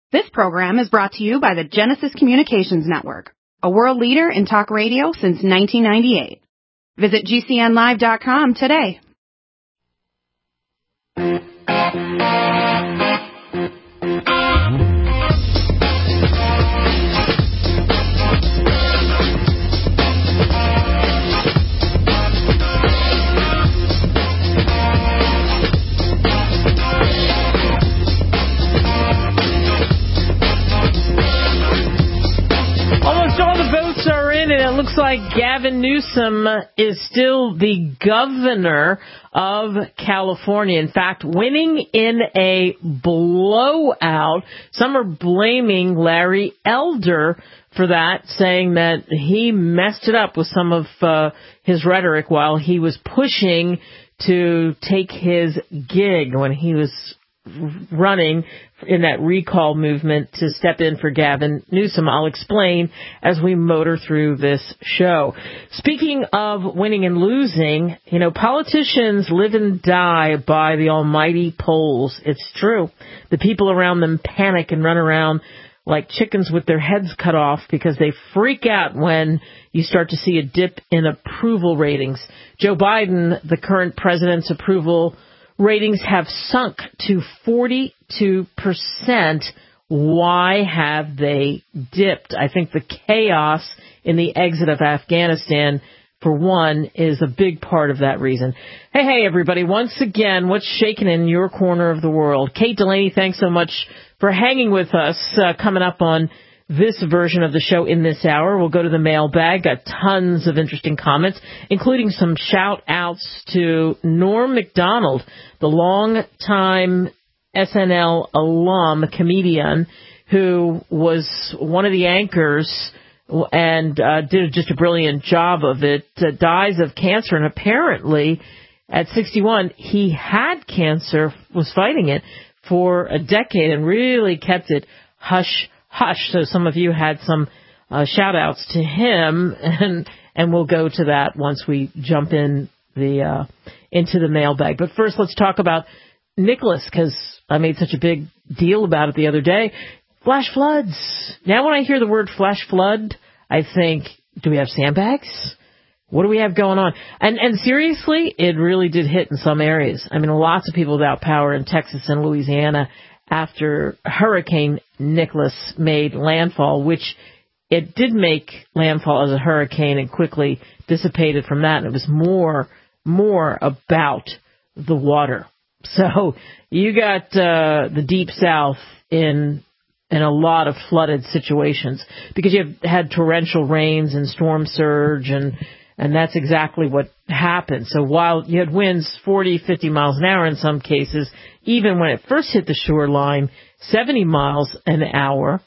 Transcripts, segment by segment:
This program is brought to you by the Genesis Communications Network, a world leader in talk radio since 1998. Visit GCNlive.com today. And it looks like Gavin Newsom is still the governor of California. In fact, winning in a blowout. Some are blaming Larry Elder for that, saying that he messed it up with some of his rhetoric while he was pushing to take his gig when he was running in that recall movement to step in for Gavin Newsom. I'll explain as we motor through this show. Speaking of winning and losing, politicians live and die by the almighty polls. It's true. The people around them panic and run around like chickens with their heads cut off because they freak out when you start to see a dip in approval ratings. Joe Biden, the current president's approval ratings have sunk to 42%. Why have they dipped? I think the chaos in the exit of Afghanistan, for one, is a big part of that reason. Hey, everybody. Once again, what's shaking in your corner of the world? Kate Delaney, thanks so much for hanging with us. Coming up on this version of the show in this hour, we'll go to the mailbag. Got tons of interesting comments, including some shout-outs to Norm Macdonald, the longtime SNL alum, comedian, who was one of the anchors and did just a brilliant job of it, dies of cancer. And apparently, at 61, he had cancer, was fighting it for a decade and really kept it hush. So some of you had some shout-outs to him, and we'll go to that once we jump into the mailbag. But first, let's talk about Nicholas, because I made such a big deal about it the other day. Flash floods. Now when I hear the word flash flood, I think, do we have sandbags? What do we have going on? And seriously, it really did hit in some areas. I mean, lots of people without power in Texas and Louisiana after Hurricane Nicholas made landfall, which it did make landfall as a hurricane and quickly dissipated from that. And it was more about the water. So you got the Deep South in a lot of flooded situations because you had torrential rains and storm surge, and that's exactly what happened. So while you had winds 40, 50 miles an hour in some cases, even when it first hit the shoreline, 70 miles an hour,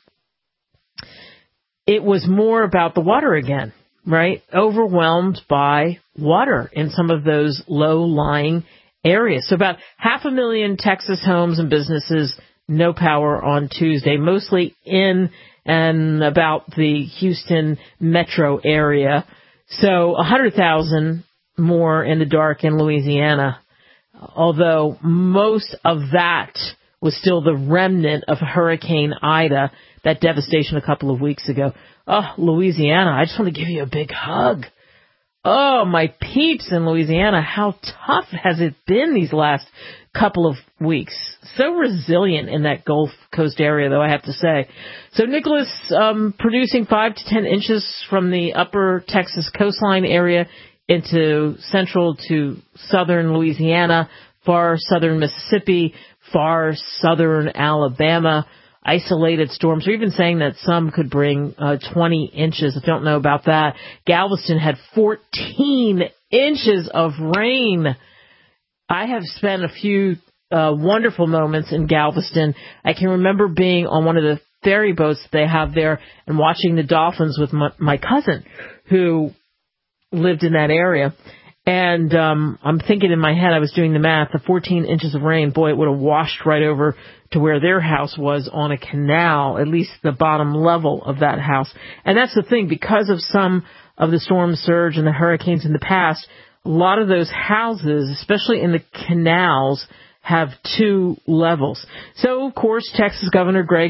it was more about the water again, right? Overwhelmed by water in some of those low-lying areas. So about 500,000 Texas homes and businesses, no power on Tuesday, mostly in and about the Houston metro area. So 100,000 more in the dark in Louisiana, although most of that was still the remnant of Hurricane Ida, that devastation a couple of weeks ago. Oh, Louisiana, I just want to give you a big hug. Oh, my peeps in Louisiana, how tough has it been these last couple of weeks? So resilient in that Gulf Coast area, though, I have to say. So Nicholas producing 5 to 10 inches from the upper Texas coastline area into central to southern Louisiana, far southern Mississippi, far southern Alabama. Isolated storms. We're even saying that some could bring 20 inches. I don't know about that. Galveston had 14 inches of rain. I have spent a few wonderful moments in Galveston. I can remember being on one of the ferry boats they have there and watching the dolphins with my cousin who lived in that area. And I'm thinking in my head, I was doing the math, the 14 inches of rain, boy, it would have washed right over to where their house was on a canal, at least the bottom level of that house. And that's the thing, because of some of the storm surge and the hurricanes in the past, a lot of those houses, especially in the canals, have 2 levels. So, of course, Texas Governor Greg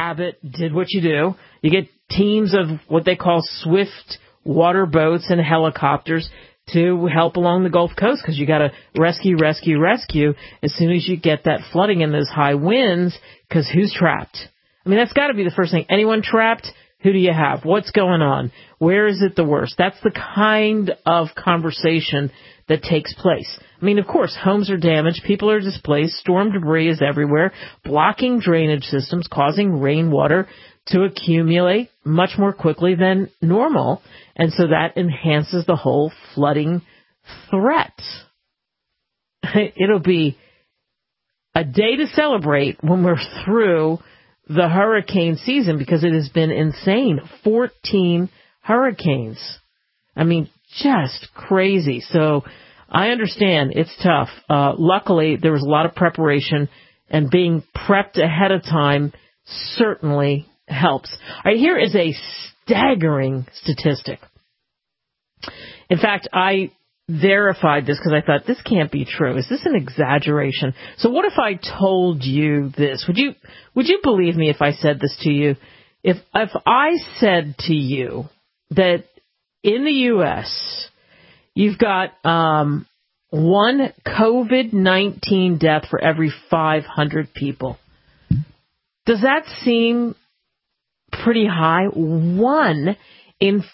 Abbott did what you do. You get teams of what they call swift water boats and helicopters to help along the Gulf Coast because you got to rescue as soon as you get that flooding and those high winds, because who's trapped? I mean, that's got to be the first thing. Anyone trapped? Who do you have? What's going on? Where is it the worst? That's the kind of conversation that takes place. I mean, of course, homes are damaged, people are displaced, storm debris is everywhere, blocking drainage systems, causing rainwater to accumulate much more quickly than normal, and so that enhances the whole flooding threat. It'll be a day to celebrate when we're through the hurricane season, because it has been insane. 14 hurricanes. I mean, just crazy. So I understand it's tough. Luckily, there was a lot of preparation, and being prepped ahead of time certainly helps. All right, here is a staggering statistic. In fact, I verified this because I thought, this can't be true. Is this an exaggeration? So what if I told you this? Would you believe me if I said this to you? If I said to you that in the U.S., you've got one COVID-19 death for every 500 people. Does that seem pretty high? 1 in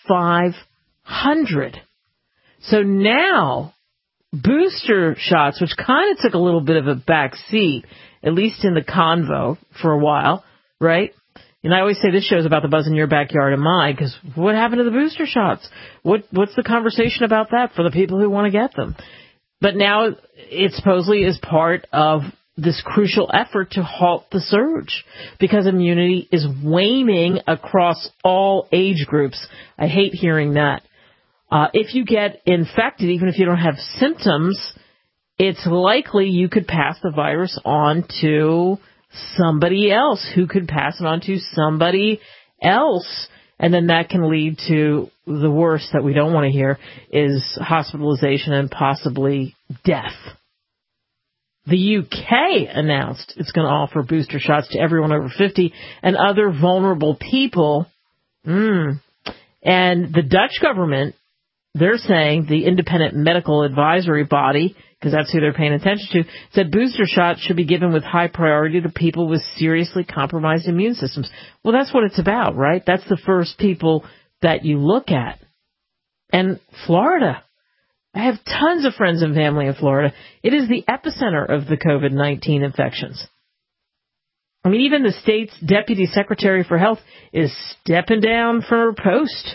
500. So now, booster shots, which kind of took a little bit of a back seat, at least in the convo for a while, right? And I always say this show's about the buzz in your backyard and mine, because what happened to the booster shots? What's the conversation about that for the people who want to get them? But now it supposedly is part of this crucial effort to halt the surge, because immunity is waning across all age groups. I hate hearing that. If you get infected, even if you don't have symptoms, it's likely you could pass the virus on to somebody else who could pass it on to somebody else. And then that can lead to the worst that we don't want to hear, is hospitalization and possibly death. The UK announced it's going to offer booster shots to everyone over 50 and other vulnerable people. And the Dutch government, they're saying, the independent medical advisory body, because that's who they're paying attention to, said booster shots should be given with high priority to people with seriously compromised immune systems. Well, that's what it's about, right? That's the first people that you look at. And Florida, I have tons of friends and family in Florida. It is the epicenter of the COVID-19 infections. I mean, even the state's deputy secretary for health is stepping down from her post,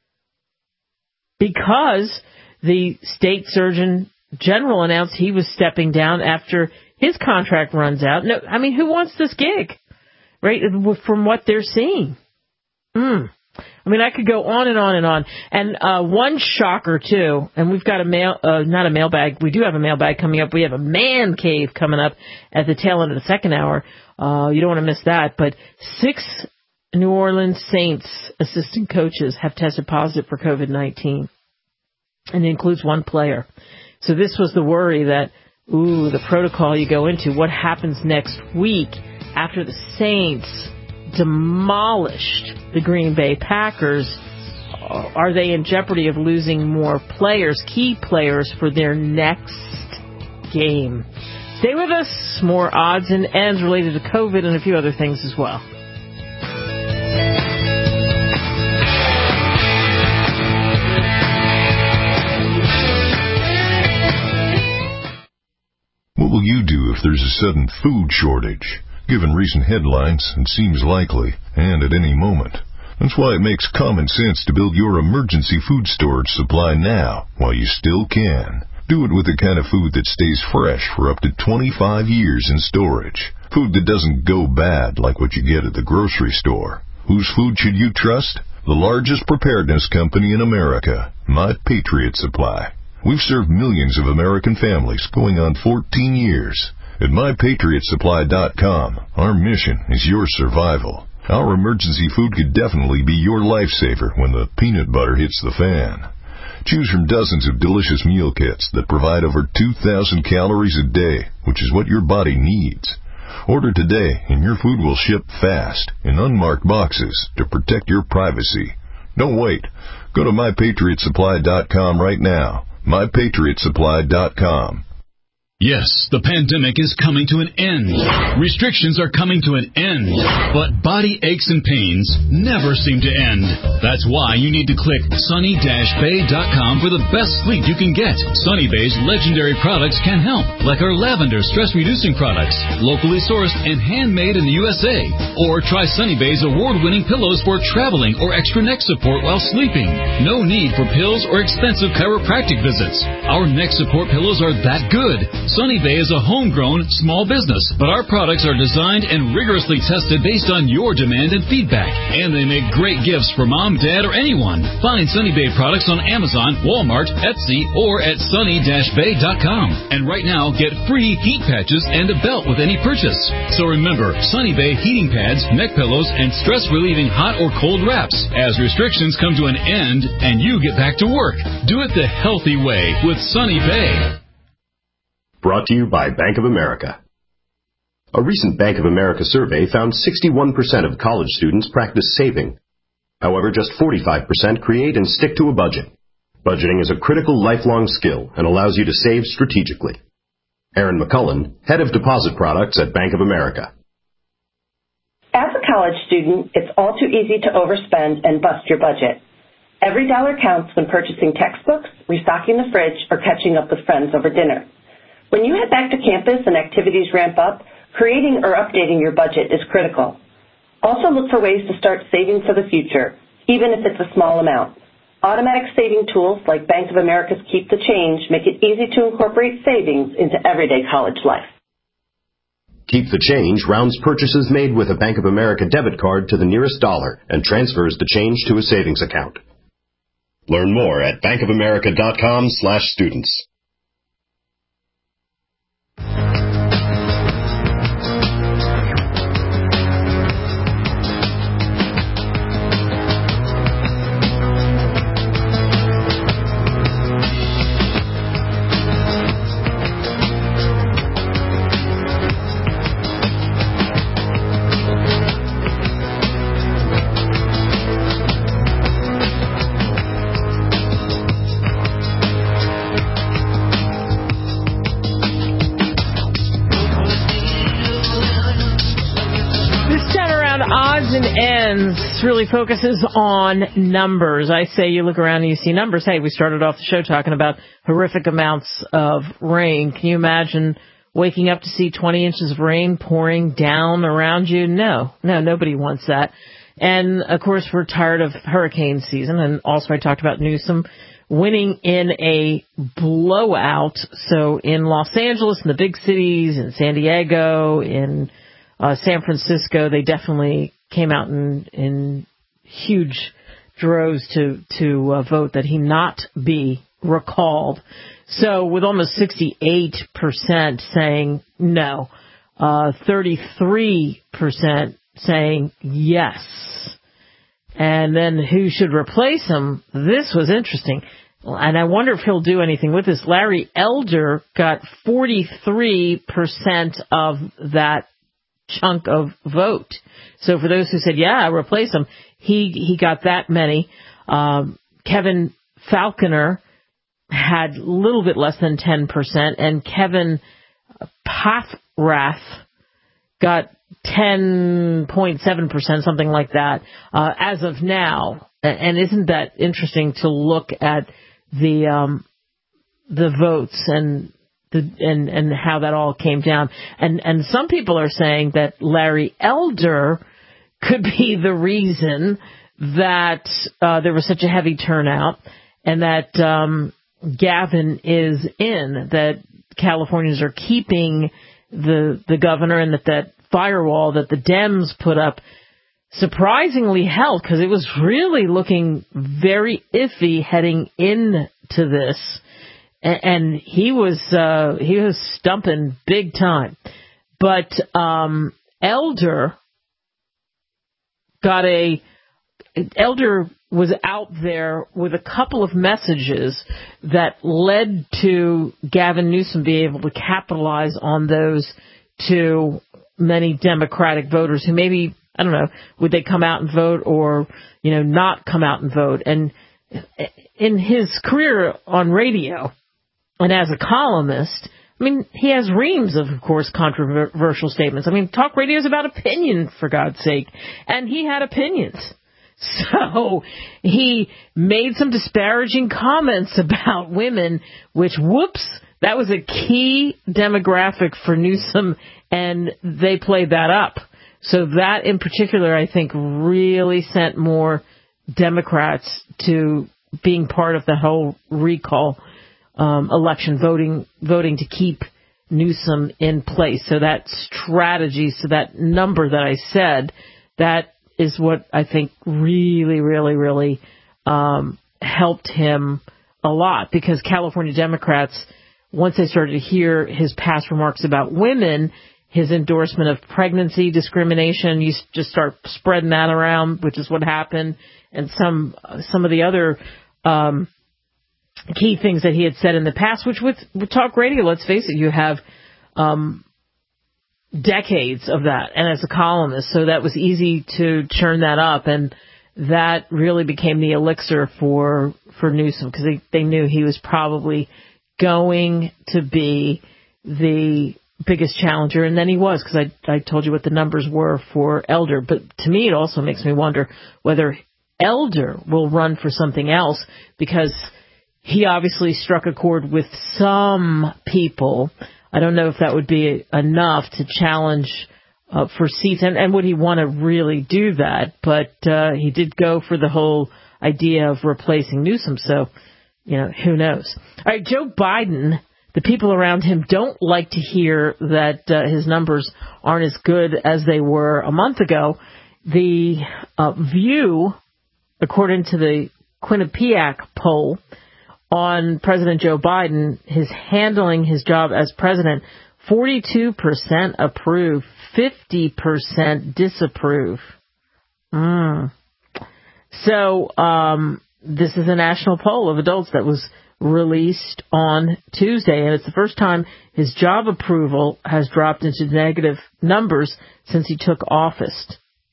because the state surgeon general announced he was stepping down after his contract runs out. No, I mean, who wants this gig, right, from what they're seeing? I mean, I could go on and on and on. And one shocker, too, and we've got not a mailbag. We do have a mailbag coming up. We have a man cave coming up at the tail end of the second hour. You don't want to miss that. But 6 New Orleans Saints assistant coaches have tested positive for COVID-19, and it includes one player. So this was the worry that, the protocol you go into, what happens next week after the Saints demolished the Green Bay Packers? Are they in jeopardy of losing more players, key players, for their next game? Stay with us. More odds and ends related to COVID and a few other things as well. What will you do if there's a sudden food shortage? Given recent headlines, it seems likely, and at any moment. That's why it makes common sense to build your emergency food storage supply now, while you still can. Do it with the kind of food that stays fresh for up to 25 years in storage. Food that doesn't go bad like what you get at the grocery store. Whose food should you trust? The largest preparedness company in America, My Patriot Supply. We've served millions of American families going on 14 years. At MyPatriotSupply.com, our mission is your survival. Our emergency food could definitely be your lifesaver when the peanut butter hits the fan. Choose from dozens of delicious meal kits that provide over 2,000 calories a day, which is what your body needs. Order today and your food will ship fast in unmarked boxes to protect your privacy. Don't wait. Go to MyPatriotSupply.com right now. MyPatriotSupply.com. Yes, the pandemic is coming to an end. Restrictions are coming to an end. But body aches and pains never seem to end. That's why you need to click sunny-bay.com for the best sleep you can get. Sunny Bay's legendary products can help, like our lavender stress-reducing products, locally sourced and handmade in the USA. Or try Sunny Bay's award-winning pillows for traveling or extra neck support while sleeping. No need for pills or expensive chiropractic visits. Our neck support pillows are that good. Sunny Bay is a homegrown small business, but our products are designed and rigorously tested based on your demand and feedback. And they make great gifts for mom, dad, or anyone. Find Sunny Bay products on Amazon, Walmart, Etsy, or at sunny-bay.com. And right now, get free heat patches and a belt with any purchase. So remember, Sunny Bay heating pads, neck pillows, and stress-relieving hot or cold wraps as restrictions come to an end and you get back to work. Do it the healthy way with Sunny Bay. Brought to you by Bank of America. A recent Bank of America survey found 61% of college students practice saving. However, just 45% create and stick to a budget. Budgeting is a critical lifelong skill and allows you to save strategically. Aaron McCullen, Head of Deposit Products at Bank of America. As a college student, it's all too easy to overspend and bust your budget. Every dollar counts when purchasing textbooks, restocking the fridge, or catching up with friends over dinner. When you head back to campus and activities ramp up, creating or updating your budget is critical. Also look for ways to start saving for the future, even if it's a small amount. Automatic saving tools like Bank of America's Keep the Change make it easy to incorporate savings into everyday college life. Keep the Change rounds purchases made with a Bank of America debit card to the nearest dollar and transfers the change to a savings account. Learn more at bankofamerica.com/students. Really focuses on numbers. I say you look around and you see numbers. Hey, we started off the show talking about horrific amounts of rain. Can you imagine waking up to see 20 inches of rain pouring down around you? No, nobody wants that. And, of course, we're tired of hurricane season. And also I talked about Newsom winning in a blowout. So in Los Angeles, in the big cities, in San Diego, in San Francisco, they definitely came out in huge droves to vote that he not be recalled. So with almost 68% saying no, 33% saying yes. And then who should replace him? This was interesting. And I wonder if he'll do anything with this. Larry Elder got 43% of that chunk of vote. So for those who said, yeah, replace him, he got that many. Kevin Falconer had a little bit less than 10%, and Kevin Paffrath got 10.7%, something like that, as of now. And isn't that interesting to look at the votes and how that all came down? And some people are saying that Larry Elder could be the reason that there was such a heavy turnout, and that Gavin is in, that Californians are keeping the governor, and that firewall that the Dems put up surprisingly held, because it was really looking very iffy heading into this, and he was stumping big time. But Elder was out there with a couple of messages that led to Gavin Newsom being able to capitalize on those to many Democratic voters who maybe, I don't know, would they come out and vote or, not come out and vote. And in his career on radio and as a columnist, he has reams of course, controversial statements. Talk radio is about opinion, for God's sake. And he had opinions. So he made some disparaging comments about women, which, whoops, that was a key demographic for Newsom, and they played that up. So that in particular, I think, really sent more Democrats to being part of the whole recall election, voting to keep Newsom in place. So that strategy, so that number that I said, that is what I think really, really, really helped him a lot, because California Democrats, once they started to hear his past remarks about women, his endorsement of pregnancy discrimination, you just start spreading that around, which is what happened, and some of the other key things that he had said in the past, which with talk radio, let's face it, you have decades of that, and as a columnist, so that was easy to churn that up, and that really became the elixir for Newsom, because they knew he was probably going to be the biggest challenger, and then he was, because I told you what the numbers were for Elder. But to me, it also makes me wonder whether Elder will run for something else, because he obviously struck a chord with some people. I don't know if that would be enough to challenge for seats, and would he want to really do that? But he did go for the whole idea of replacing Newsom, so, who knows? All right, Joe Biden, the people around him don't like to hear that his numbers aren't as good as they were a month ago. The View, according to the Quinnipiac poll on President Joe Biden, his handling his job as president, 42% approve, 50% disapprove. So this is a national poll of adults that was released on Tuesday, and it's the first time his job approval has dropped into negative numbers since he took office.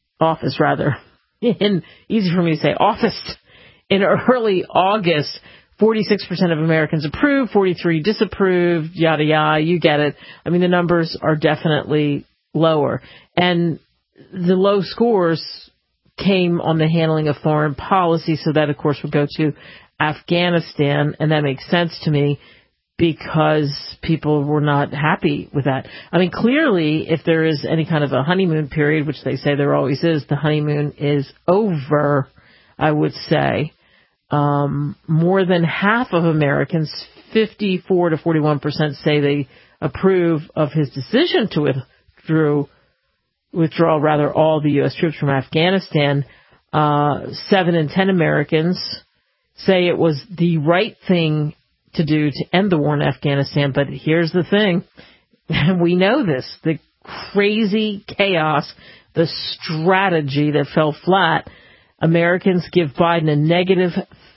Easy for me to say, office. In early August, 46% of Americans approved, 43% disapproved, yada, yada, you get it. The numbers are definitely lower. And the low scores came on the handling of foreign policy, so that, of course, would go to Afghanistan, and that makes sense to me because people were not happy with that. Clearly, if there is any kind of a honeymoon period, which they say there always is, the honeymoon is over, I would say. More than half of Americans, 54 to 41%, say they approve of his decision to withdraw all the U.S. troops from Afghanistan. 7 in 10 Americans say it was the right thing to do to end the war in Afghanistan. But here's the thing. We know this. The crazy chaos, the strategy that fell flat. Americans give Biden a negative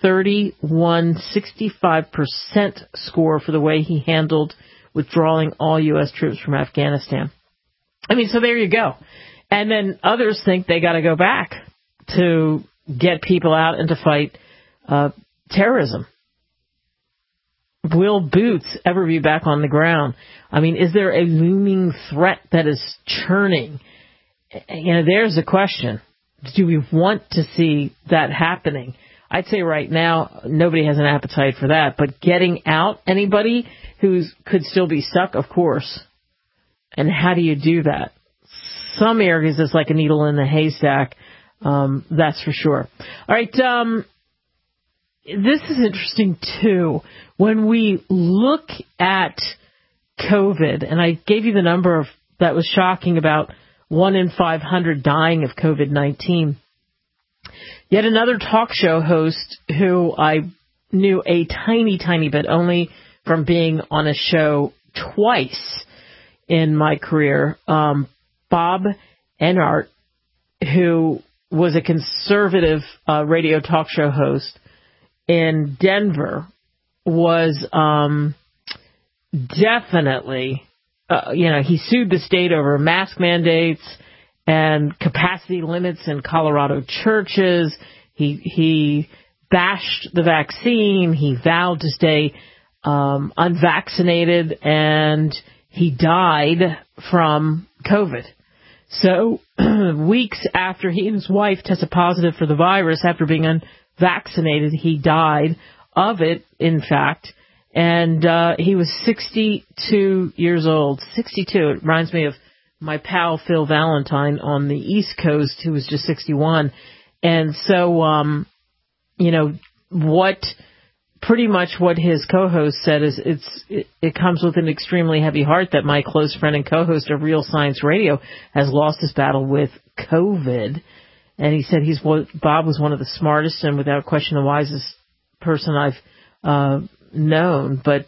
65% score for the way he handled withdrawing all U.S. troops from Afghanistan. So there you go. And then others think they got to go back to get people out and to fight terrorism. Will Boots ever be back on the ground? Is there a looming threat that is churning? There's a question. Do we want to see that happening? I'd say right now, nobody has an appetite for that. But getting out anybody who could still be stuck, of course. And how do you do that? Some areas it's like a needle in a haystack. That's for sure. All right. This is interesting, too. When we look at COVID, and I gave you the number that was shocking about 1 in 500 dying of COVID-19. Yet another talk show host who I knew a tiny, tiny bit, only from being on a show twice in my career, Bob Enart, who was a conservative radio talk show host in Denver, was definitely he sued the state over mask mandates and capacity limits in Colorado churches. He bashed the vaccine. He vowed to stay unvaccinated, and he died from COVID. So weeks after he and his wife tested positive for the virus after being unvaccinated, he died of it, in fact. And he was 62 years old. 62. It reminds me of my pal Phil Valentine on the East Coast, who was just 61. And so, pretty much what his co-host said is it comes with an extremely heavy heart that my close friend and co-host of Real Science Radio has lost his battle with COVID. And he said Bob was one of the smartest and without question the wisest person I've known. But,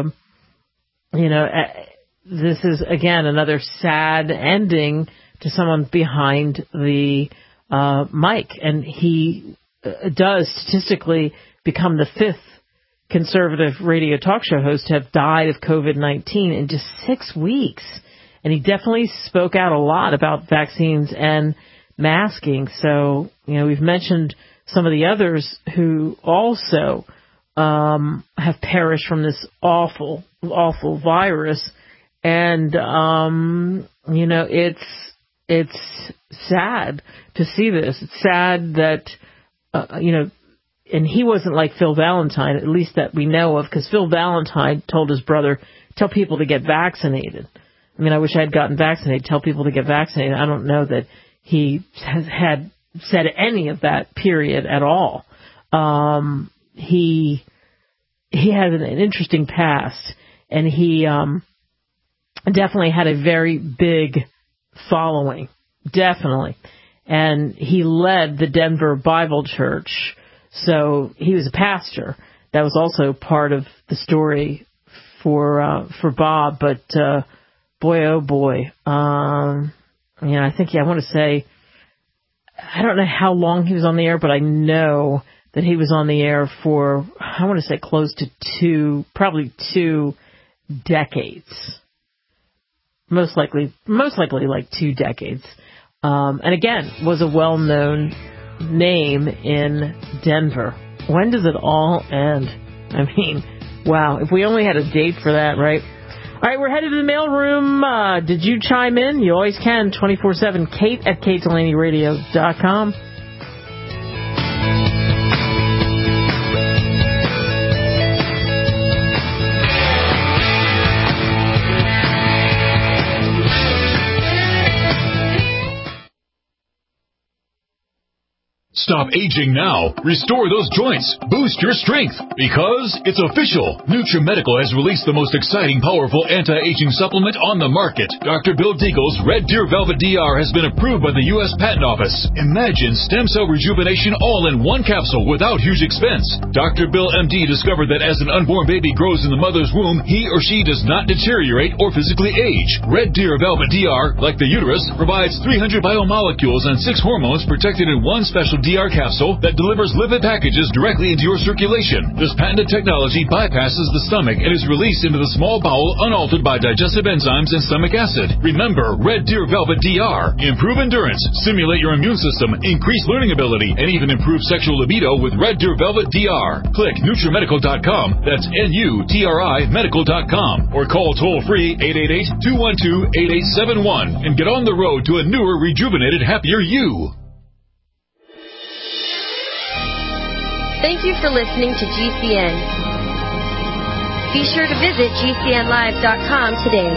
this is, again, another sad ending to someone behind the mic. And he does statistically become the fifth conservative radio talk show host to have died of COVID-19 in just 6 weeks. And he definitely spoke out a lot about vaccines and masking. So, we've mentioned some of the others who also have perished from this awful, awful virus. And, it's sad to see this. It's sad that, and he wasn't like Phil Valentine, at least that we know of, because Phil Valentine told his brother, tell people to get vaccinated. I mean, I wish I had gotten vaccinated, tell people to get vaccinated. I don't know that he had said any of that, period, at all. He has an interesting past, and he definitely had a very big following, definitely. And he led the Denver Bible Church, so he was a pastor. That was also part of the story for Bob, but boy, oh boy. I want to say, I don't know how long he was on the air, but I know that he was on the air for, I want to say close to probably 2 decades. Most likely like 2 decades. And again, was a well-known name in Denver. When does it all end? I mean, wow. If we only had a date for that, right? All right, we're headed to the mailroom. Did you chime in? You always can, 24/7. Kate at KateDelaneyRadio.com. Stop aging now. Restore those joints. Boost your strength. Because it's official. NutriMedical has released the most exciting, powerful anti-aging supplement on the market. Dr. Bill Deagle's Red Deer Velvet DR has been approved by the U.S. Patent Office. Imagine stem cell rejuvenation all in one capsule without huge expense. Dr. Bill MD discovered that as an unborn baby grows in the mother's womb, he or she does not deteriorate or physically age. Red Deer Velvet DR, like the uterus, provides 300 biomolecules and 6 hormones protected in one special DR capsule that delivers lipid packages directly into your circulation. This patented technology bypasses the stomach and is released into the small bowel unaltered by digestive enzymes and stomach acid. Remember, Red Deer Velvet DR. Improve endurance, stimulate your immune system, increase learning ability, and even improve sexual libido with Red Deer Velvet DR. Click NutriMedical.com, that's NUTRI Medical.com, or call toll-free 888-212-8871 and get on the road to a newer, rejuvenated, happier you. Thank you for listening to GCN. Be sure to visit GCNlive.com today.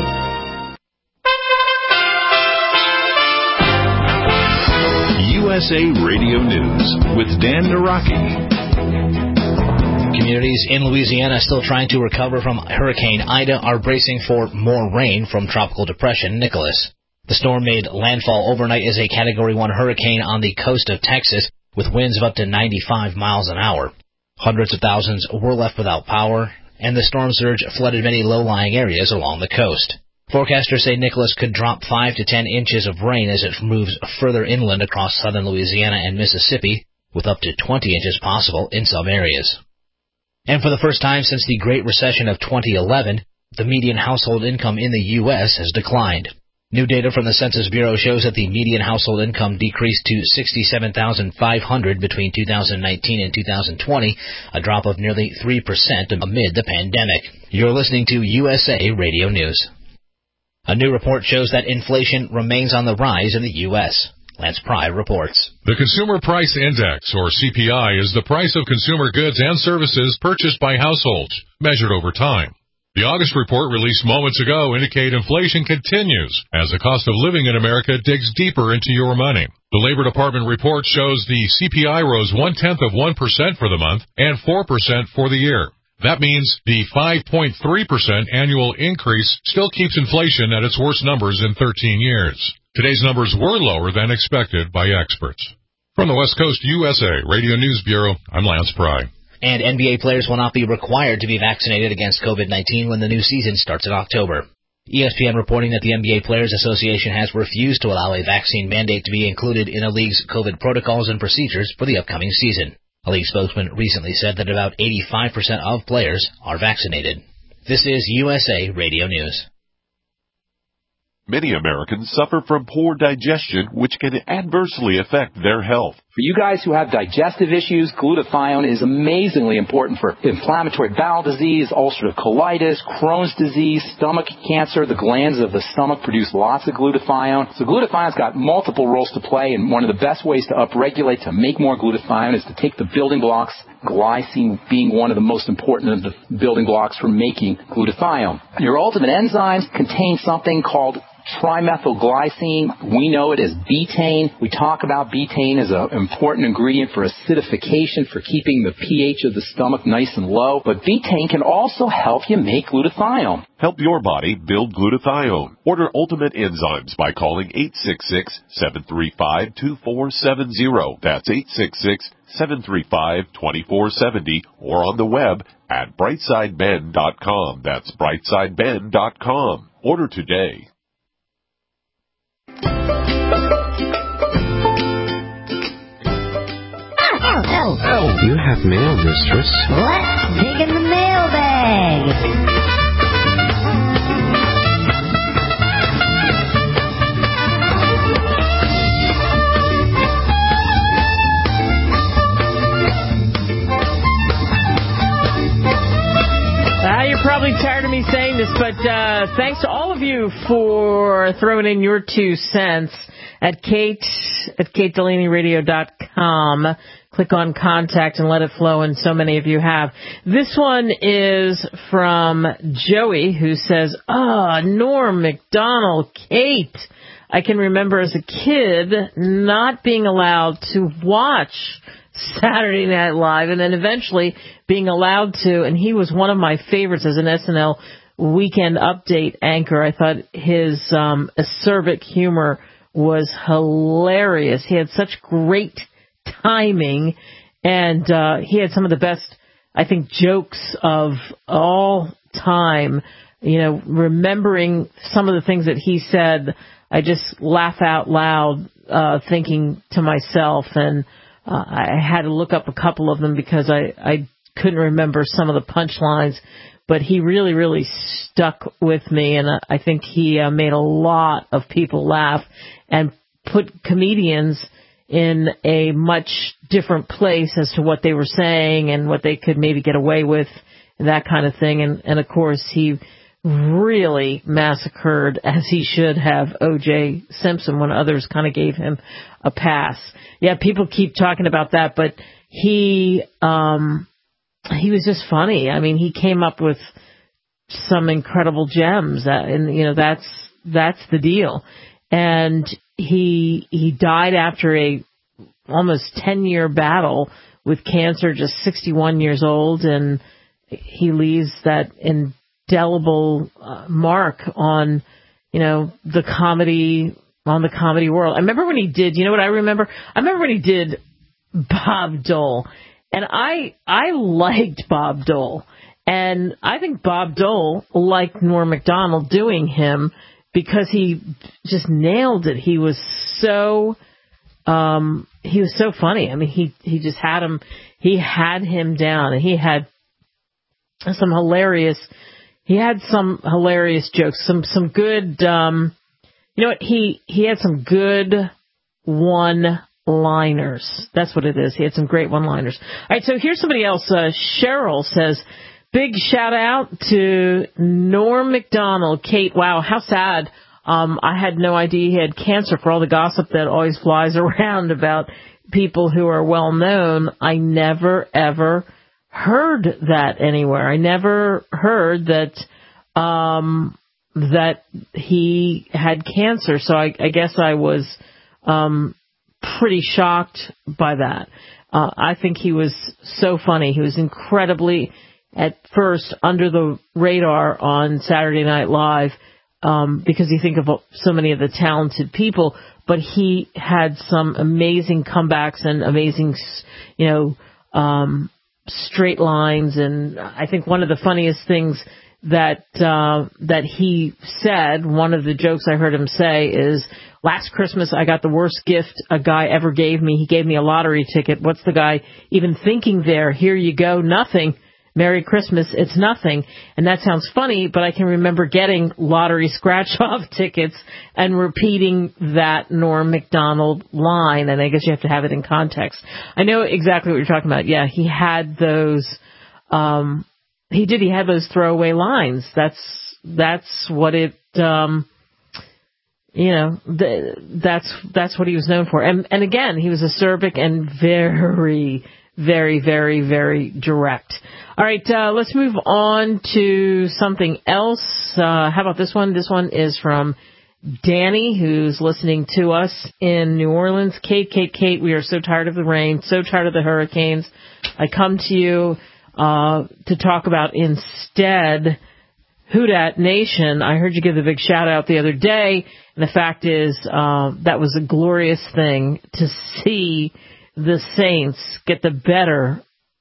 USA Radio News with Dan Naraki. Communities in Louisiana still trying to recover from Hurricane Ida are bracing for more rain from Tropical Depression Nicholas. The storm made landfall overnight as a Category 1 hurricane on the coast of Texas, with winds of up to 95 miles an hour. Hundreds of thousands were left without power, and the storm surge flooded many low-lying areas along the coast. Forecasters say Nicholas could drop 5 to 10 inches of rain as it moves further inland across southern Louisiana and Mississippi, with up to 20 inches possible in some areas. And for the first time since the Great Recession of 2011, The median household income in the U.S. has declined. New data from the Census Bureau shows that the median household income decreased to $67,500 between 2019 and 2020, a drop of nearly 3% amid the pandemic. You're listening to USA Radio News. A new report shows that inflation remains on the rise in the U.S. Lance Pry reports. The Consumer Price Index, or CPI, is the price of consumer goods and services purchased by households, measured over time. The August report released moments ago indicate inflation continues as the cost of living in America digs deeper into your money. The Labor Department report shows the CPI rose 0.1% for the month and 4% for the year. That means the 5.3% annual increase still keeps inflation at its worst numbers in 13 years. Today's numbers were lower than expected by experts. From the West Coast USA Radio News Bureau, I'm Lance Pry. And NBA players will not be required to be vaccinated against COVID-19 when the new season starts in October. ESPN reporting that the NBA Players Association has refused to allow a vaccine mandate to be included in a league's COVID protocols and procedures for the upcoming season. A league spokesman recently said that about 85% of players are vaccinated. This is USA Radio News. Many Americans suffer from poor digestion, which can adversely affect their health. For you guys who have digestive issues, glutathione is amazingly important for inflammatory bowel disease, ulcerative colitis, Crohn's disease, stomach cancer. The glands of the stomach produce lots of glutathione. So glutathione's got multiple roles to play, and one of the best ways to upregulate, to make more glutathione, is to take the building blocks, glycine being one of the most important of the building blocks for making glutathione. Your ultimate enzymes contain something called trimethylglycine. We know it as betaine. We talk about betaine as an important ingredient for acidification, for keeping the pH of the stomach nice and low. But betaine can also help you make glutathione. Help your body build glutathione. Order Ultimate Enzymes by calling 866-735-2470. That's 866-735-2470, or on the web at brightsideben.com. That's brightsideben.com. Order today. Oh, you have mail, mistress. Let's dig in the mailbag. You're probably tired of me saying this, but thanks to all of you for throwing in your 2 cents at KateDelaneyRadio.com. Click on contact and let it flow, and so many of you have. This one is from Joey, who says, Norm Macdonald, Kate. I can remember as a kid not being allowed to watch Saturday Night Live, and then eventually being allowed to, and he was one of my favorites as an SNL Weekend Update anchor. I thought his acerbic humor was hilarious. He had such great timing, and he had some of the best, I think, jokes of all time. You know, remembering some of the things that he said, I just laugh out loud, thinking to myself, and I had to look up a couple of them because I couldn't remember some of the punchlines, but he really, really stuck with me, and I think he made a lot of people laugh and put comedians in a much different place as to what they were saying and what they could maybe get away with, and that kind of thing. And of course, he really massacred, as he should have, O.J. Simpson when others kind of gave him a pass. Yeah, people keep talking about that, but he was just funny. I mean, he came up with some incredible gems, and you know, that's the deal. And he died after a almost 10-year battle with cancer, just 61 years old, and he leaves that indelible mark on, you know, the comedy world. I remember when he did, you know what I remember? I remember when he did Bob Dole. And I liked Bob Dole. And I think Bob Dole liked Norm Macdonald doing him because he just nailed it. He was so funny. I mean, he just had him down, and he had some hilarious he had some hilarious jokes, some good, you know what, he had some good one-liners. That's what it is. He had some great one-liners. All right, so here's somebody else. Cheryl says, big shout out to Norm Macdonald. Kate, wow, how sad. I had no idea he had cancer. For all the gossip that always flies around about people who are well known, I never ever heard that anywhere. I never heard that that he had cancer. So I guess I was pretty shocked by that. I think he was so funny. He was incredibly, at first, under the radar on Saturday Night Live, because you think of so many of the talented people, but he had some amazing comebacks and amazing, straight lines. And I think one of the funniest things that he said, one of the jokes I heard him say is, last Christmas I got the worst gift a guy ever gave me. He gave me a lottery ticket. What's the guy even thinking there? Here you go, nothing. Merry Christmas, it's nothing. And that sounds funny, but I can remember getting lottery scratch-off tickets and repeating that Norm Macdonald line, and I guess you have to have it in context. I know exactly what you're talking about. Yeah, he had those, he had those throwaway lines. That's what it, that's what he was known for. And again, he was acerbic and very, very, very, very direct. All right, let's move on to something else. How about this one? This one is from Danny, who's listening to us in New Orleans. Kate, we are so tired of the rain, so tired of the hurricanes. I come to you to talk about instead Houdat Nation. I heard you give the big shout out the other day, and the fact is that was a glorious thing to see the Saints get the better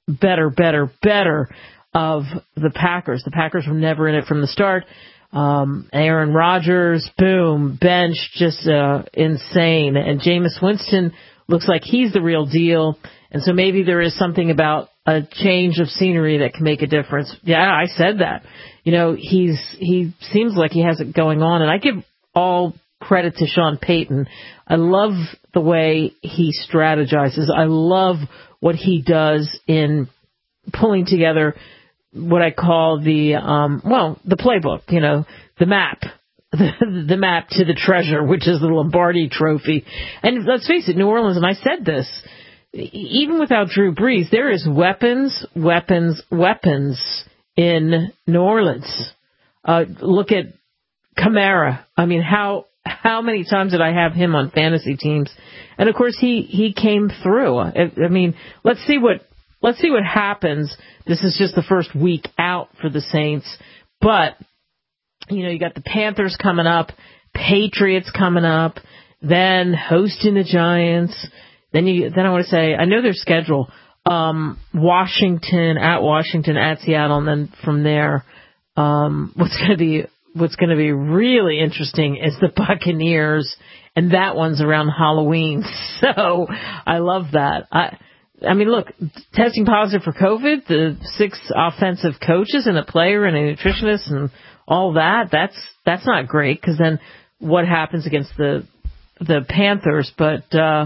of the Packers. The Packers were never in it from the start. Aaron Rodgers, boom, bench, just insane. And Jameis Winston looks like he's the real deal. And so maybe there is something about a change of scenery that can make a difference. Yeah, I said that. He seems like he has it going on. And I give all credit to Sean Payton. I love the way he strategizes. I love what he does in pulling together what I call the playbook, the map, the map to the treasure, which is the Lombardi Trophy. And let's face it, New Orleans, and I said this, even without Drew Brees, there is weapons in New Orleans. Look at Kamara. I mean, how many times did I have him on fantasy teams? And of course he came through. I mean, let's see what happens. This is just the first week out for the Saints, but you got the Panthers coming up, Patriots coming up, then hosting the Giants. Then I want to say, I know their schedule. Washington, at Seattle, and then from there, what's going to be really interesting is the Buccaneers, and that one's around Halloween. So I love that. I mean, look, testing positive for COVID, the 6 offensive coaches and a player and a nutritionist and all that, that's not great, because then what happens against the Panthers? But,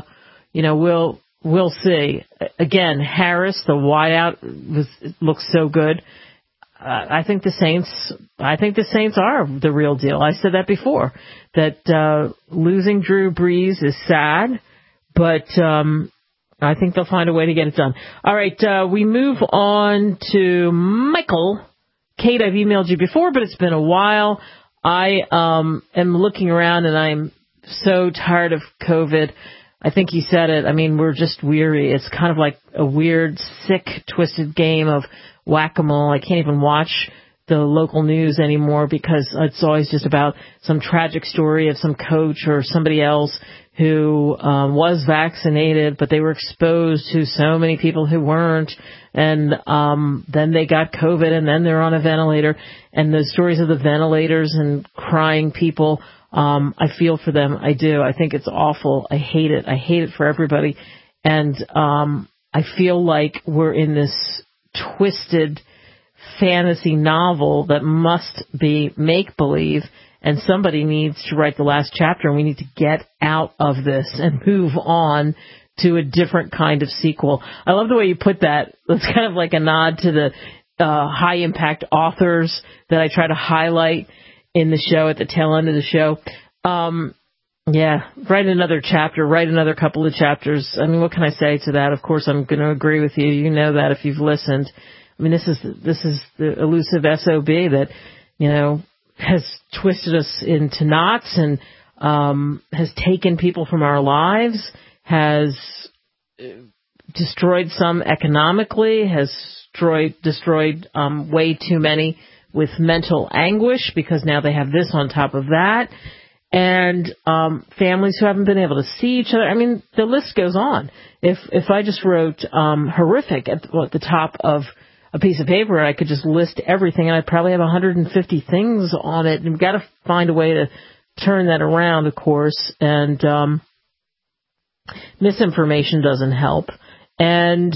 we'll see. Again, Harris, the wideout, looks so good. I think the Saints are the real deal. I said that before, that losing Drew Brees is sad, but I think they'll find a way to get it done. All right, we move on to Michael. Kate, I've emailed you before, but it's been a while. I am looking around, and I'm so tired of COVID. I think you said it. I mean, we're just weary. It's kind of like a weird, sick, twisted game of whack-a-mole. I can't even watch the local news anymore because it's always just about some tragic story of some coach or somebody else who was vaccinated, but they were exposed to so many people who weren't, and then they got COVID, and then they're on a ventilator, and the stories of the ventilators and crying people, I feel for them. I do. I think it's awful. I hate it. I hate it for everybody, and I feel like we're in this twisted fantasy novel that must be make-believe, and somebody needs to write the last chapter, and we need to get out of this and move on to a different kind of sequel. I love the way you put that. It's kind of like a nod to the high-impact authors that I try to highlight in the show at the tail end of the show. Yeah, write another chapter, write another couple of chapters. I mean, what can I say to that? Of course, I'm going to agree with you. You know that if you've listened. I mean, this is the elusive SOB that, you know, has twisted us into knots and has taken people from our lives, has destroyed some economically, has destroyed way too many with mental anguish because now they have this on top of that. And families who haven't been able to see each other. I mean, the list goes on. If I just wrote horrific at the top of a piece of paper, I could just list everything, and I'd probably have 150 things on it. And we've got to find a way to turn that around, of course. And misinformation doesn't help. And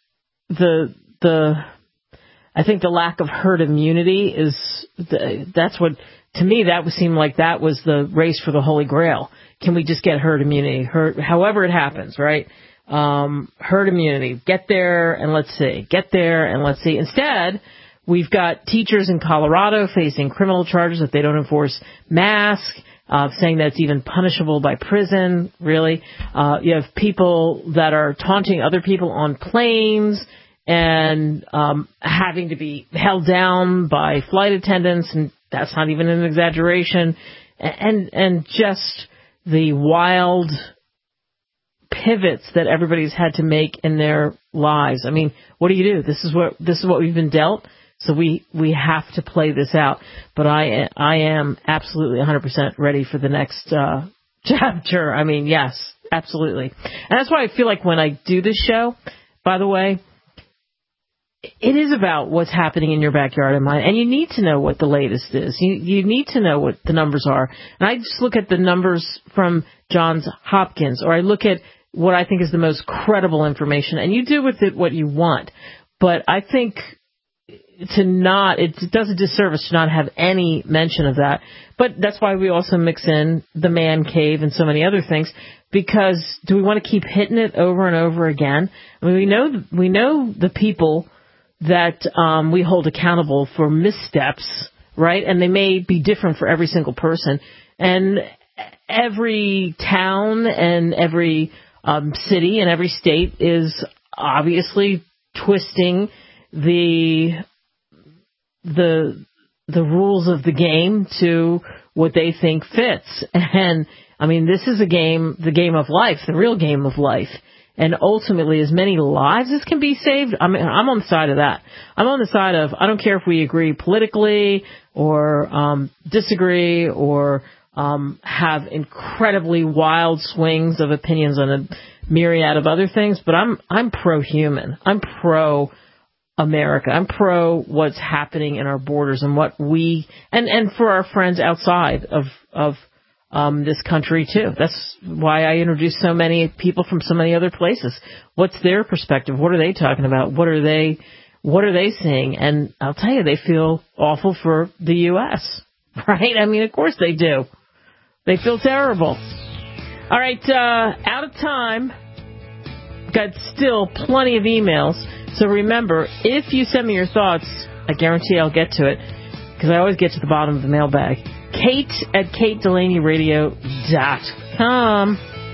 I think the lack of herd immunity that's what. To me, that would seem like that was the race for the Holy Grail. Can we just get herd immunity? However it happens, right? Herd immunity. Get there and let's see. Get there and let's see. Instead, we've got teachers in Colorado facing criminal charges if they don't enforce masks, saying that it's even punishable by prison, really. You have people that are taunting other people on planes and having to be held down by flight attendants, and that's not even an exaggeration, and just the wild pivots that everybody's had to make in their lives. I mean, what do? This is what we've been dealt, so we have to play this out. But I am absolutely 100% ready for the next chapter. I mean, yes, absolutely. And that's why I feel like when I do this show, by the way, it is about what's happening in your backyard and mine, and you need to know what the latest is. You need to know what the numbers are. And I just look at the numbers from Johns Hopkins, or I look at what I think is the most credible information, and you do with it what you want. But I think it does a disservice to not have any mention of that. But that's why we also mix in the man cave and so many other things, because do we want to keep hitting it over and over again? I mean, we know the people that we hold accountable for missteps, right? And they may be different for every single person. And every town and every city and every state is obviously twisting the rules of the game to what they think fits. And, I mean, this is the game of life, the real game of life. And ultimately, as many lives as can be saved, I'm on the side of that. I'm on the side of, I don't care if we agree politically or disagree or have incredibly wild swings of opinions on a myriad of other things, but I'm pro-human. I'm pro-America. I'm pro what's happening in our borders and what and for our friends outside of this country too. That's why I introduced so many people from so many other places. What's their perspective? What are they talking about? What are they seeing? And I'll tell you, they feel awful for the U.S., right? I mean, of course they do. They feel terrible. All right, out of time. Got still plenty of emails. So remember, if you send me your thoughts, I guarantee I'll get to it, because I always get to the bottom of the mailbag. Kate@KateDelaneyRadio.com.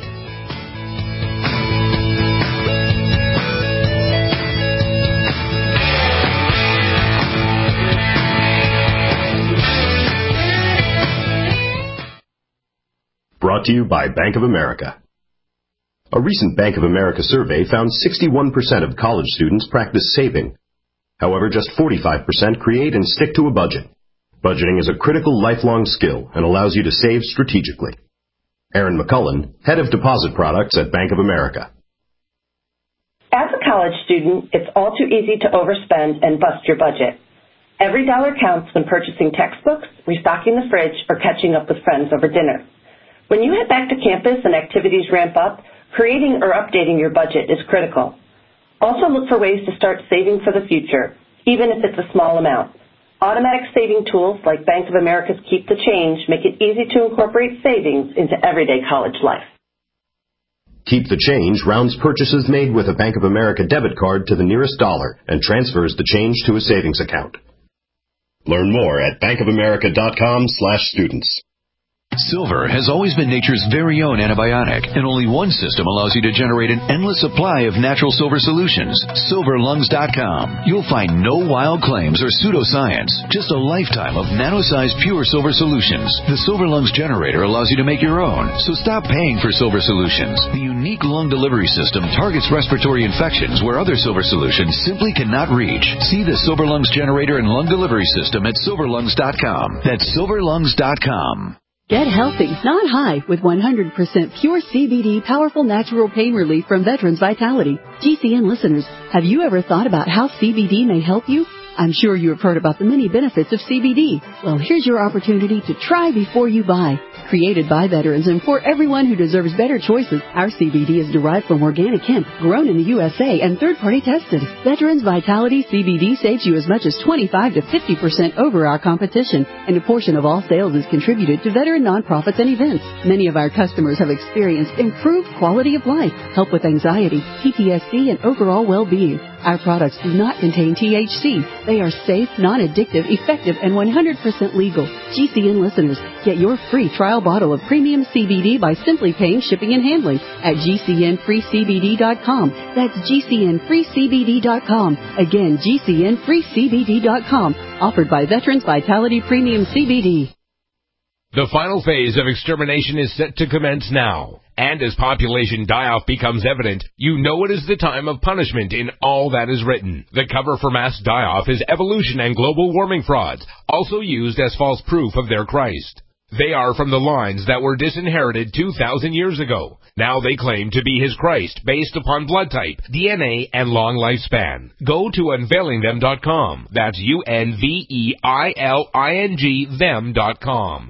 Brought to you by Bank of America. A recent Bank of America survey found 61% of college students practice saving. However, just 45% create and stick to a budget. Budgeting is a critical lifelong skill and allows you to save strategically. Aaron McCullen, Head of Deposit Products at Bank of America. As a college student, it's all too easy to overspend and bust your budget. Every dollar counts when purchasing textbooks, restocking the fridge, or catching up with friends over dinner. When you head back to campus and activities ramp up, creating or updating your budget is critical. Also look for ways to start saving for the future. even if it's a small amount. Automatic saving tools like Bank of America's Keep the Change make it easy to incorporate savings into everyday college life. Keep the Change rounds purchases made with a Bank of America debit card to the nearest dollar and transfers the change to a savings account. Learn more at bankofamerica.com/students. Silver has always been nature's very own antibiotic, and only one system allows you to generate an endless supply of natural silver solutions. SilverLungs.com. You'll find no wild claims or pseudoscience, just a lifetime of nano-sized pure silver solutions. The Silver Lungs generator allows you to make your own, so stop paying for silver solutions. The unique lung delivery system targets respiratory infections where other silver solutions simply cannot reach. See the Silver Lungs generator and lung delivery system at SilverLungs.com. That's SilverLungs.com. Get healthy, not high, with 100% pure CBD powerful natural pain relief from Veterans Vitality. GCN listeners, have you ever thought about how CBD may help you? I'm sure you have heard about the many benefits of CBD. Well, here's your opportunity to try before you buy. Created by veterans and for everyone who deserves better choices, our CBD is derived from organic hemp, grown in the USA and third-party tested. Veterans Vitality CBD saves you as much as 25 to 50% over our competition, and a portion of all sales is contributed to veteran nonprofits and events. Many of our customers have experienced improved quality of life, help with anxiety, PTSD, and overall well-being. Our products do not contain THC. They are safe, non-addictive, effective, and 100% legal. GCN listeners, get your free trial bottle of premium CBD by simply paying shipping and handling at GCNFreeCBD.com. That's GCNFreeCBD.com. Again, GCNFreeCBD.com. Offered by Veterans Vitality Premium CBD. The final phase of extermination is set to commence now. And as population die-off becomes evident, you know it is the time of punishment in all that is written. The cover for mass die-off is evolution and global warming frauds, also used as false proof of their Christ. They are from the lines that were disinherited 2,000 years ago. Now they claim to be his Christ based upon blood type, DNA, and long lifespan. Go to unveilingthem.com. That's UNVEILING them.com.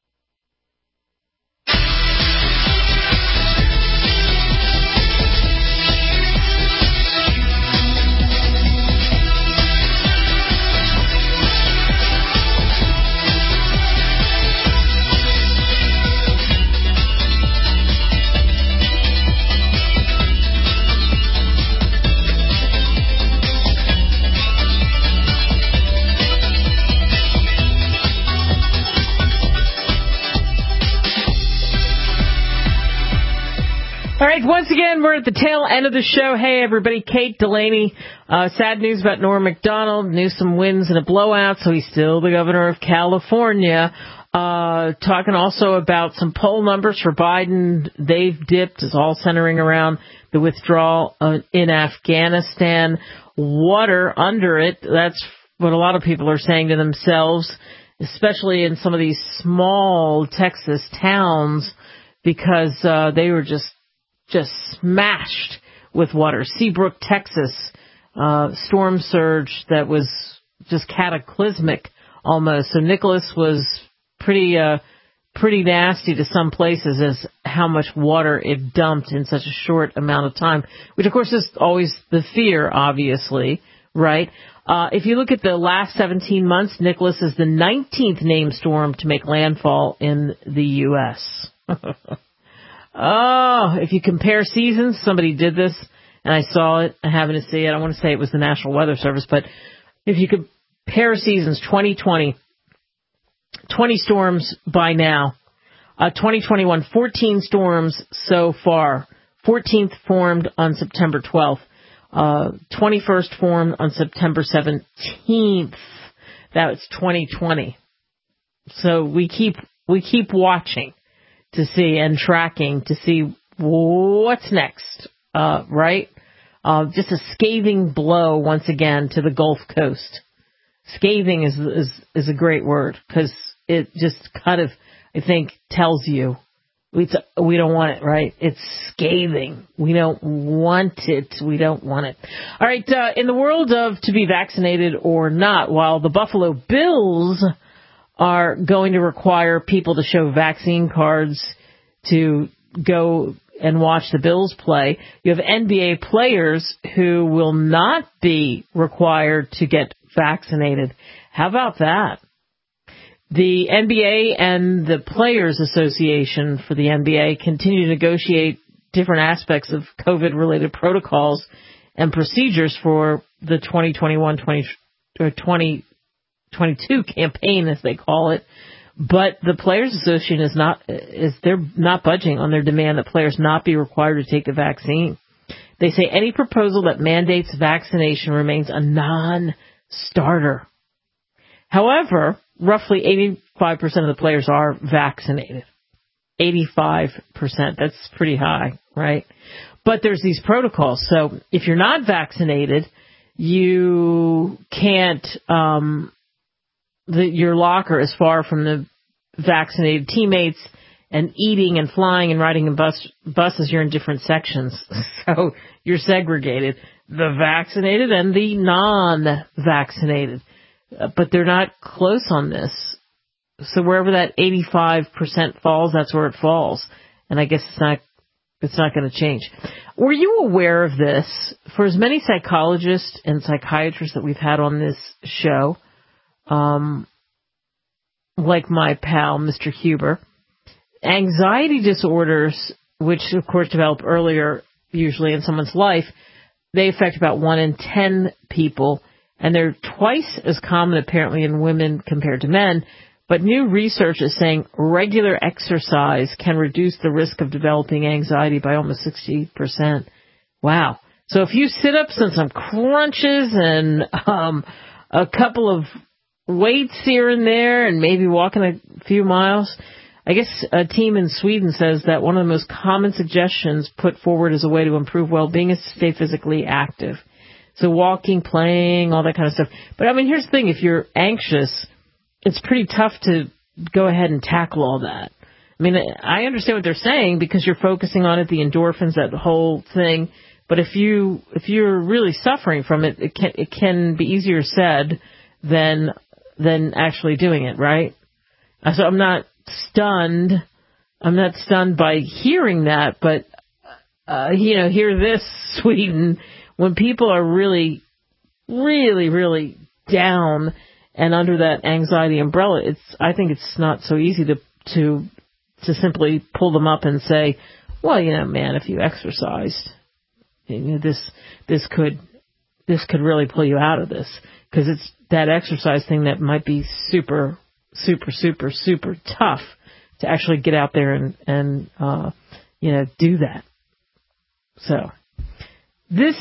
All right, once again, we're at the tail end of the show. Hey, everybody, Kate Delaney. Sad news about Norm Macdonald. Newsom wins in a blowout, so he's still the governor of California. Talking also about some poll numbers for Biden. They've dipped. It's all centering around the withdrawal in Afghanistan. Water under it. That's what a lot of people are saying to themselves, especially in some of these small Texas towns, because they were just smashed with water. Seabrook, Texas, storm surge that was just cataclysmic almost. So Nicholas was pretty nasty to some places as how much water it dumped in such a short amount of time, which of course is always the fear, obviously, right? If you look at the last 17 months, Nicholas is the 19th named storm to make landfall in the U.S. Oh, if you compare seasons, somebody did this, and I saw it. I happened to see it. I want to say it was the National Weather Service, but if you compare seasons, 2020, 20 storms by now. 2021, 14 storms so far. 14th formed on September 12th. 21st formed on September 17th. That was 2020. So we keep watching to see and tracking to see what's next, right? Just a scathing blow once again to the Gulf Coast. Scathing is a great word because it just kind of, I think, tells you we don't want it, right? It's scathing. We don't want it. We don't want it. All right, in the world of to be vaccinated or not, while the Buffalo Bills are going to require people to show vaccine cards to go and watch the Bills play, you have NBA players who will not be required to get vaccinated. How about that? The NBA and the Players Association for the NBA continue to negotiate different aspects of COVID-related protocols and procedures for the 2021-2022 campaign, as they call it. But the Players Association they're not budging on their demand that players not be required to take the vaccine. They say any proposal that mandates vaccination remains a non-starter. However, roughly 85% of the players are vaccinated. 85%. That's pretty high, right? But there's these protocols. So if you're not vaccinated, you can't, your locker is far from the vaccinated teammates, and eating and flying and riding in buses, you're in different sections. So you're segregated, the vaccinated and the non-vaccinated. But they're not close on this. So wherever that 85% falls, that's where it falls. And I guess it's not going to change. Were you aware of this? For as many psychologists and psychiatrists that we've had on this show, like my pal, Mr. Huber, anxiety disorders, which of course develop earlier, usually in someone's life, they affect about 1 in 10 people, and they're twice as common apparently in women compared to men. But new research is saying regular exercise can reduce the risk of developing anxiety by almost 60%. Wow. So if you sit-ups and some crunches and a couple of weights here and there and maybe walking a few miles, I guess a team in Sweden says that one of the most common suggestions put forward as a way to improve well-being is to stay physically active. So walking, playing, all that kind of stuff. But I mean, here's the thing. If you're anxious, it's pretty tough to go ahead and tackle all that. I mean, I understand what they're saying because you're focusing on it, the endorphins, that whole thing. But if you're really suffering from it, it can be easier said than actually doing it, right? So I'm not stunned. I'm not stunned by hearing that, but hear this, Sweden. When people are really, really, really down and under that anxiety umbrella, I think it's not so easy to simply pull them up and say, well, man, if you exercised, this could really pull you out of this, because it's that exercise thing that might be super, super, super, super tough to actually get out there and do that. So this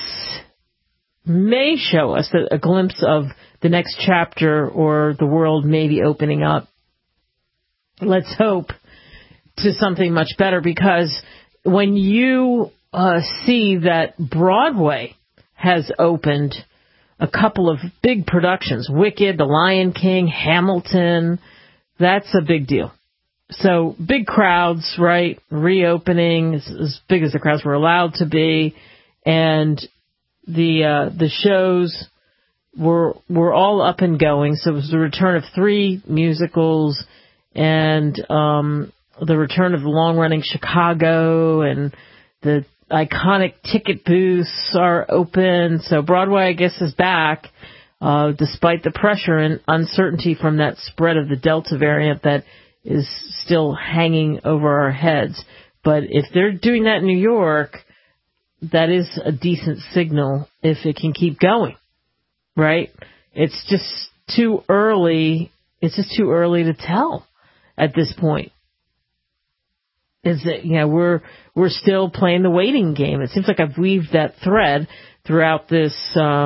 may show us a glimpse of the next chapter, or the world may be opening up. Let's hope to something much better, because when you see that Broadway has opened a couple of big productions, Wicked, The Lion King, Hamilton, that's a big deal. So big crowds, right? Reopening as big as the crowds were allowed to be, and the shows were all up and going. So it was the return of 3 musicals, and the return of the long-running Chicago, and the iconic ticket booths are open. So Broadway, I guess, is back, despite the pressure and uncertainty from that spread of the Delta variant that is still hanging over our heads. But if they're doing that in New York, that is a decent signal if it can keep going, right? It's just too early. It's just too early to tell at this point. Is that, we're still playing the waiting game. It seems like I've weaved that thread throughout this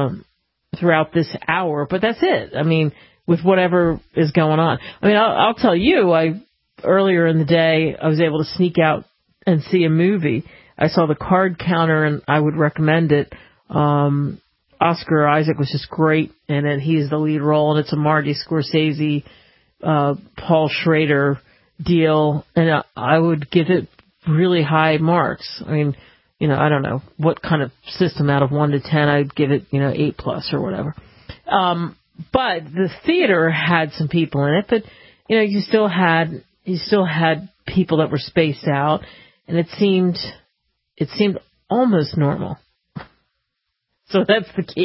hour, but that's it. I mean, with whatever is going on. I mean, I'll tell you, earlier in the day, I was able to sneak out and see a movie. I saw The Card Counter, and I would recommend it. Oscar Isaac was just great, and then he's the lead role, and it's a Marty Scorsese, Paul Schrader deal, and I would give it really high marks. I mean, I don't know what kind of system out of 1 to 10, I'd give it, 8+ or whatever. But the theater had some people in it, but you still had people that were spaced out, and it seemed almost normal. So that's the key.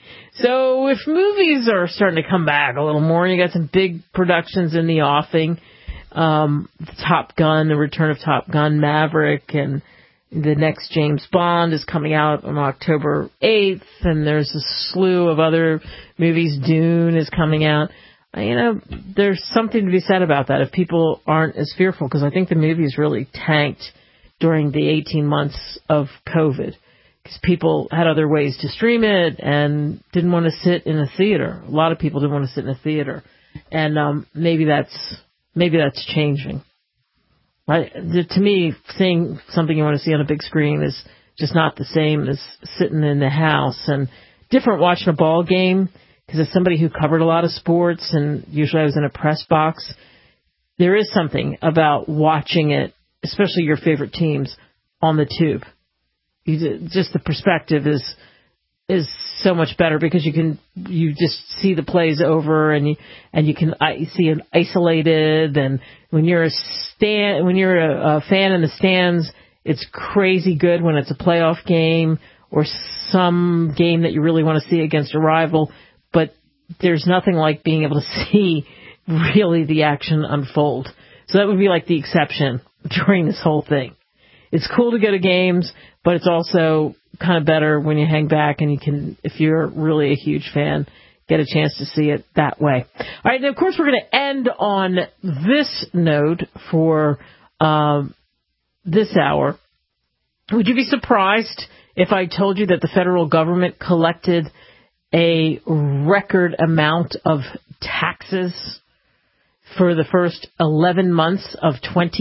So if movies are starting to come back a little more, and you got some big productions in the offing, Top Gun, the return of Top Gun, Maverick, and the next James Bond is coming out on October 8th, and there's a slew of other movies. Dune is coming out. There's something to be said about that if people aren't as fearful, because I think the movies really tanked during the 18 months of COVID, because people had other ways to stream it and didn't want to sit in a theater. A lot of people didn't want to sit in a theater, and maybe that's changing. To me, seeing something you want to see on a big screen is just not the same as sitting in the house. And different watching a ball game, because as somebody who covered a lot of sports, and usually I was in a press box, there is something about watching it, especially your favorite teams, on the tube. Just the perspective is so much better, because you just see the plays over, and you can see it isolated. And when you're a fan in the stands, it's crazy good when it's a playoff game or some game that you really want to see against a rival. But there's nothing like being able to see really the action unfold. So that would be like the exception during this whole thing. It's cool to go to games, but it's also kind of better when you hang back and you can, if you're really a huge fan, get a chance to see it that way. All right, and of course we're going to end on this note for this hour. Would you be surprised if I told you that the federal government collected a record amount of taxes for the first 11 months of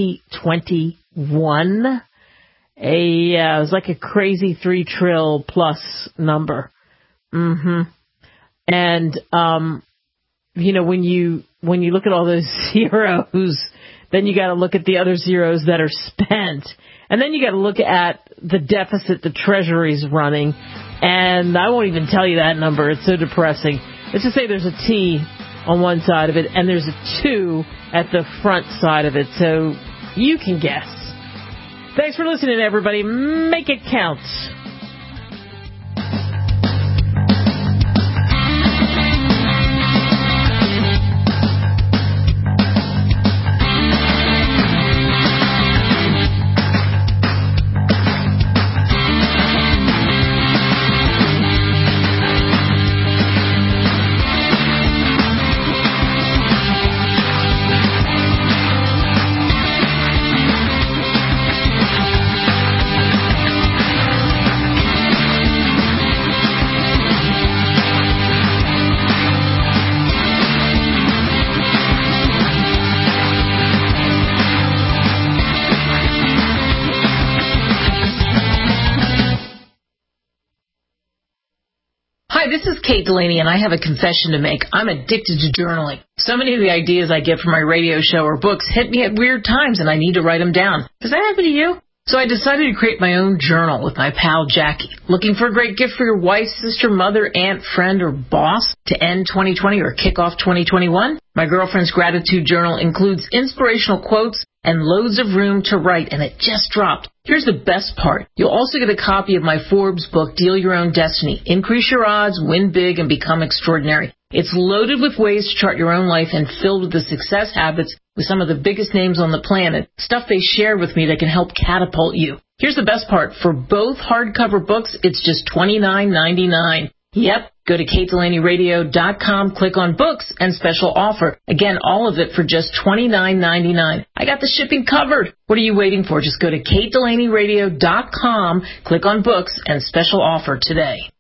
2021? It was like a crazy 3 trill plus number. And, when you look at all those zeros, then you got to look at the other zeros that are spent. And then you got to look at the deficit the Treasury's running. And I won't even tell you that number. It's so depressing. Let's just say there's a T on one side of it, and there's a 2 at the front side of it. So you can guess. Thanks for listening, everybody. Make it count. This is Kate Delaney, and I have a confession to make. I'm addicted to journaling. So many of the ideas I get from my radio show or books hit me at weird times, and I need to write them down. Does that happen to you? So I decided to create my own journal with my pal Jackie. Looking for a great gift for your wife, sister, mother, aunt, friend, or boss to end 2020 or kick off 2021? My girlfriend's gratitude journal includes inspirational quotes and loads of room to write, and it just dropped. Here's the best part. You'll also get a copy of my Forbes book, Deal Your Own Destiny. Increase your odds, win big, and become extraordinary. It's loaded with ways to chart your own life and filled with the success habits with some of the biggest names on the planet, stuff they shared with me that can help catapult you. Here's the best part. For both hardcover books, it's just $29.99. Yep. Go to KateDelaneyRadio.com, click on books, and special offer. Again, all of it for just $29.99. I got the shipping covered. What are you waiting for? Just go to KateDelaneyRadio.com, click on books, and special offer today.